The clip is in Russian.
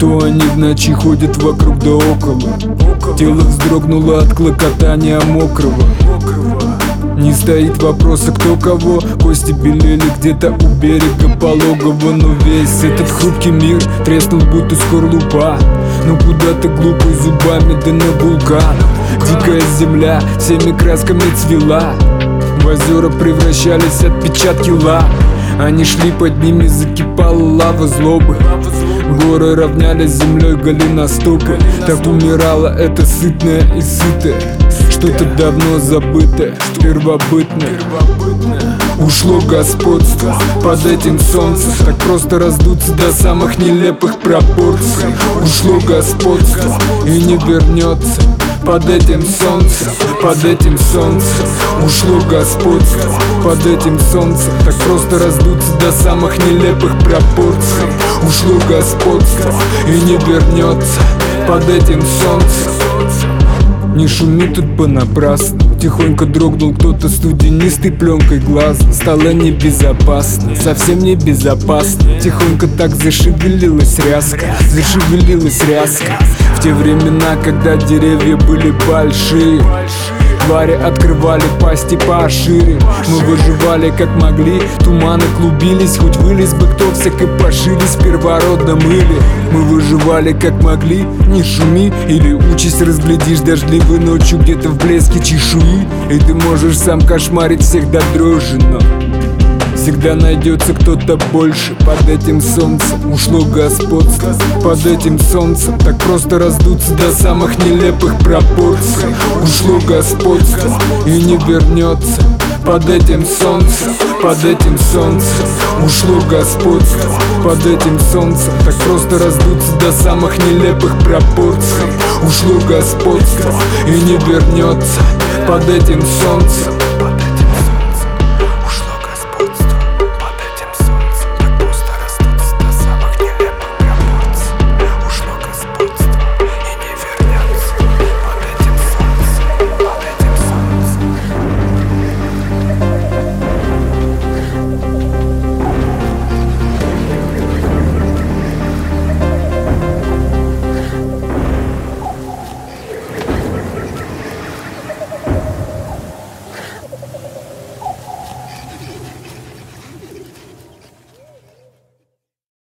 Кто они в ночи ходят вокруг да около? Тело вздрогнуло от клокотания мокрого. Не стоит вопроса, кто кого. Кости белели где-то у берега пологого. Но весь этот хрупкий мир треснул, будто скорлупа. Ну куда ты глупый зубами, да на вулкан. Дикая земля всеми красками цвела. В озера превращались отпечатки лап. Они шли, под ними закипала лава злобы. Горы равнялись с землей голеностопы. Так умирала эта сытная и сытая, что-то давно забытое, первобытное. Ушло господство под этим солнцем, так просто раздуться до самых нелепых пропорций. Ушло господство и не вернется под этим солнцем, под этим солнцем. Ушло господство под этим солнцем, так просто раздуться до самых нелепых пропорций. Ушло господство и не вернется под этим солнцем. Не шуми тут понапрасну. Тихонько дрогнул кто-то студенистой пленкой глаза. Стало небезопасно, совсем небезопасно. Тихонько так зашевелилась ряска, зашевелилась ряска. В те времена, когда деревья были большие, твари открывали пасти пошире. Мы выживали как могли, туманы клубились. Хоть вылез бы кто, всяк и пошились в первородном иле. Мы выживали как могли, не шуми, или участь разглядишь дождливой ночью где-то в блеске чешуи. И ты можешь сам кошмарить всех до дрожи, но всегда найдется кто-то больше. Под этим солнцем ушло господство, под этим солнцем так просто раздуться до самых нелепых пропорций. Ушло господство и не вернется под этим солнцем, под этим солнцем. Ушло господство под этим солнцем, так просто раздуться до самых нелепых пропорций. Ушло господство и не вернется под этим солнцем.